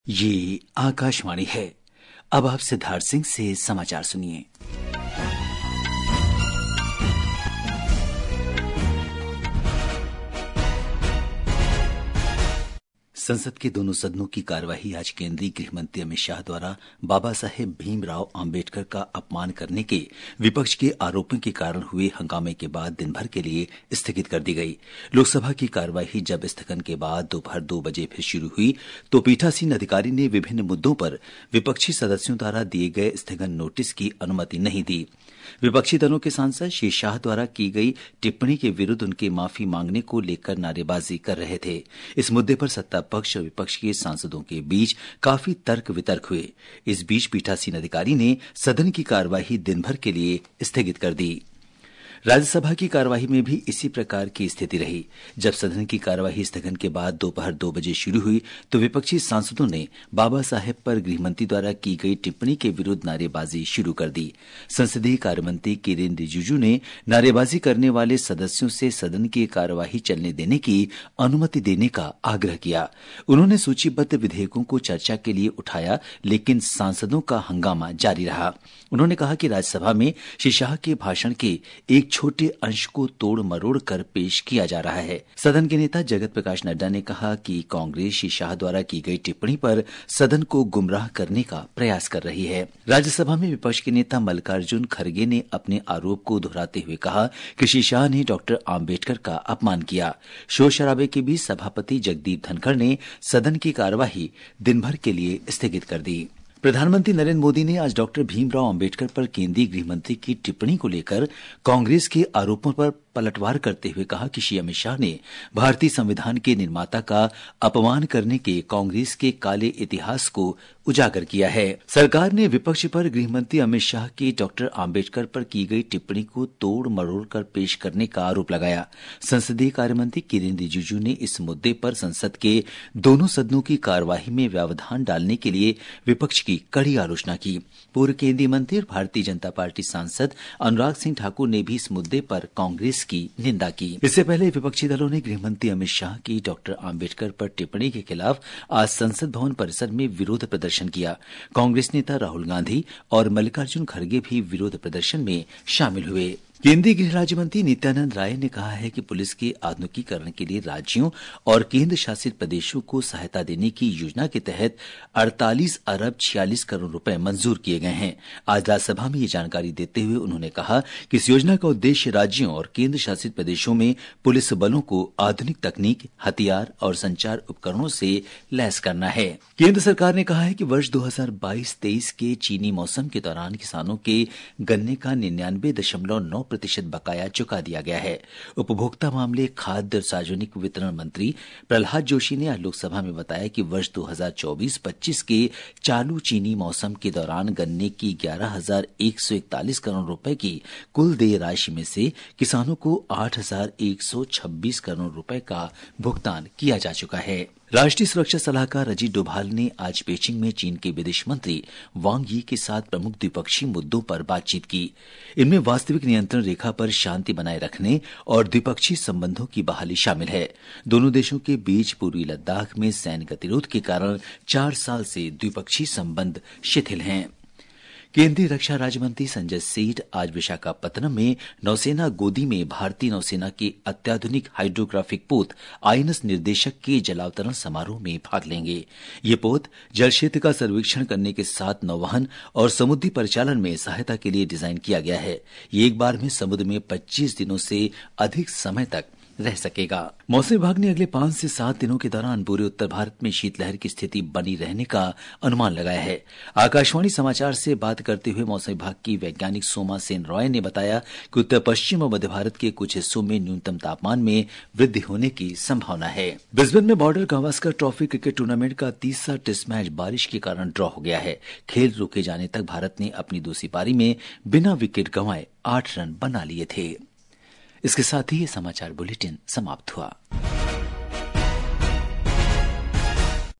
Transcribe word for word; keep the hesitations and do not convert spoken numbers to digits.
ये आकाशवाणी है। अब आप सिद्धार्थ सिंह से समाचार सुनिए। संसद के दोनों सदनों की कार्यवाही आज केंद्रीय गृह मंत्री अमित शाह द्वारा बाबा साहेब भीमराव आम्बेडकर का अपमान करने के विपक्ष के आरोपों के कारण हुए हंगामे के बाद दिन भर के लिए स्थगित कर दी गई। लोकसभा की कार्यवाही जब स्थगन के बाद दोपहर दो बजे फिर शुरू हुई तो पीठासीन अधिकारी ने विभिन्न मुद्दों पर विपक्षी सदस्यों द्वारा दिए गए स्थगन नोटिस की अनुमति नहीं दी। विपक्षी दलों के सांसद श्री शाह द्वारा की गई टिप्पणी के विरुद्ध उनके माफी मांगने को लेकर नारेबाजी कर रहे थे। इस मुद्दे पर सत्ता पक्ष और विपक्ष के सांसदों के बीच काफी तर्क वितर्क हुए। इस बीच पीठासीन अधिकारी ने सदन की कार्यवाही दिन भर के लिए स्थगित कर दी। राज्यसभा की कार्यवाही में भी इसी प्रकार की स्थिति रही। जब सदन की कार्यवाही स्थगन के बाद दोपहर दो बजे शुरू हुई तो विपक्षी सांसदों ने बाबा साहेब पर गृहमंत्री द्वारा की गई टिप्पणी के विरुद्ध नारेबाजी शुरू कर दी। संसदीय कार्यमंत्री किरेन रिजिजू ने नारेबाजी करने वाले सदस्यों से सदन की कार्यवाही चलने देने की अनुमति देने का आग्रह किया। उन्होंने सूचीबद्ध विधेयकों को चर्चा के लिए उठाया, लेकिन सांसदों का हंगामा जारी रहा। उन्होंने कहा कि राज्यसभा में श्री शाह के भाषण के एक छोटे अंश को तोड़ मरोड़ कर पेश किया जा रहा है। सदन के नेता जगत प्रकाश नड्डा ने कहा कि कांग्रेस श्री शाह द्वारा की गई टिप्पणी पर सदन को गुमराह करने का प्रयास कर रही है। राज्यसभा में विपक्ष के नेता मल्लिकार्जुन खड़गे ने अपने आरोप को दोहराते हुए कहा कि श्री शाह ने डॉक्टर आम्बेडकर का अपमान किया। शोर शराबे के बीच सभापति जगदीप धनखड़ ने सदन की कार्यवाही दिन भर के लिए स्थगित कर दी। प्रधानमंत्री नरेंद्र मोदी ने आज डॉक्टर भीमराव आम्बेडकर पर केंद्रीय गृह मंत्री की टिप्पणी को लेकर कांग्रेस के आरोपों पर पलटवार करते हुए कहा कि श्री अमित शाह ने भारतीय संविधान के निर्माता का अपमान करने के कांग्रेस के काले इतिहास को उजागर किया है। सरकार ने विपक्ष पर गृह मंत्री अमित शाह की डॉक्टर आम्बेडकर पर की गई टिप्पणी को तोड़ मरोड़ कर पेश करने का आरोप लगाया। संसदीय कार्यमंत्री किरेन रिजिजू ने इस मुद्दे पर संसद के दोनों सदनों की कार्यवाही में व्यवधान डालने के लिए विपक्ष की कड़ी आलोचना की। पूर्व केंद्रीय मंत्री और भारतीय जनता पार्टी सांसद अनुराग सिंह ठाकुर ने भी इस मुद्दे पर कांग्रेस की निंदा की। इससे पहले विपक्षी दलों ने गृहमंत्री अमित शाह की डॉक्टर आम्बेडकर पर टिप्पणी के खिलाफ आज संसद भवन परिसर में विरोध प्रदर्शन किया। कांग्रेस नेता राहुल गांधी और मल्लिकार्जुन खड़गे भी विरोध प्रदर्शन में शामिल हुए। केंद्रीय गृह राज्य मंत्री नित्यानंद राय ने कहा है कि पुलिस के आधुनिकीकरण के लिए राज्यों और केंद्र शासित प्रदेशों को सहायता देने की योजना के तहत अड़तालीस अरब छियालीस करोड़ रुपए मंजूर किए गए हैं। आज राज्यसभा में ये जानकारी देते हुए उन्होंने कहा कि इस योजना का उद्देश्य राज्यों और केंद्र शासित प्रदेशों में पुलिस बलों को आधुनिक तकनीक, हथियार और संचार उपकरणों से लैस करना है। केंद्र सरकार ने कहा है कि वर्ष दो हजार बाईस तेईस के चीनी मौसम के दौरान किसानों के गन्ने का निन्यानवे दशमलव नौ प्रतिशत बकाया चुका दिया गया है। उपभोक्ता मामले, खाद्य और सार्वजनिक वितरण मंत्री प्रहलाद जोशी ने आज लोकसभा में बताया कि वर्ष दो हजार चौबीस पच्चीस के चालू चीनी मौसम के दौरान गन्ने की ग्यारह हजार एक सौ इकतालीस करोड़ रुपए की कुल देय राशि में से किसानों को आठ हजार एक सौ छब्बीस करोड़ रुपए का भुगतान किया जा चुका है। राष्ट्रीय सुरक्षा सलाहकार अजीत डोभाल ने आज पेचिंग में चीन के विदेश मंत्री वांग यी के साथ प्रमुख द्विपक्षीय मुद्दों पर बातचीत की। इनमें वास्तविक नियंत्रण रेखा पर शांति बनाए रखने और द्विपक्षीय संबंधों की बहाली शामिल है। दोनों देशों के बीच पूर्वी लद्दाख में सैन्य गतिरोध के कारण चार साल से द्विपक्षीय संबंध शिथिल हैं। केंद्रीय रक्षा राज्य मंत्री संजय सेठ आज विशाखापत्तनम में नौसेना गोदी में भारतीय नौसेना के अत्याधुनिक हाइड्रोग्राफिक पोत आईएनएस निर्देशक के जलावतरण समारोह में भाग लेंगे। ये पोत जल क्षेत्र का सर्वेक्षण करने के साथ नौवहन और समुद्री परिचालन में सहायता के लिए डिजाइन किया गया है। ये एक बार में समुद्र में पच्चीस दिनों से अधिक समय तक रह सकेगा। मौसम विभाग ने अगले पांच से सात दिनों के दौरान पूरे उत्तर भारत में शीतलहर की स्थिति बनी रहने का अनुमान लगाया है। आकाशवाणी समाचार से बात करते हुए मौसम विभाग की वैज्ञानिक सोमा सेन रॉय ने बताया कि उत्तर पश्चिम और मध्य भारत के कुछ हिस्सों में न्यूनतम तापमान में वृद्धि होने की संभावना है। ब्रिस्बेन में border Gavaskar trophy cricket tournament का तीसरा टेस्ट मैच बारिश के कारण ड्रॉ हो गया है। खेल रोके जाने तक भारत ने अपनी दूसरी पारी में बिना विकेट गंवाए आठ रन बना लिए थे। इसके साथ ही ये समाचार बुलेटिन समाप्त हुआ।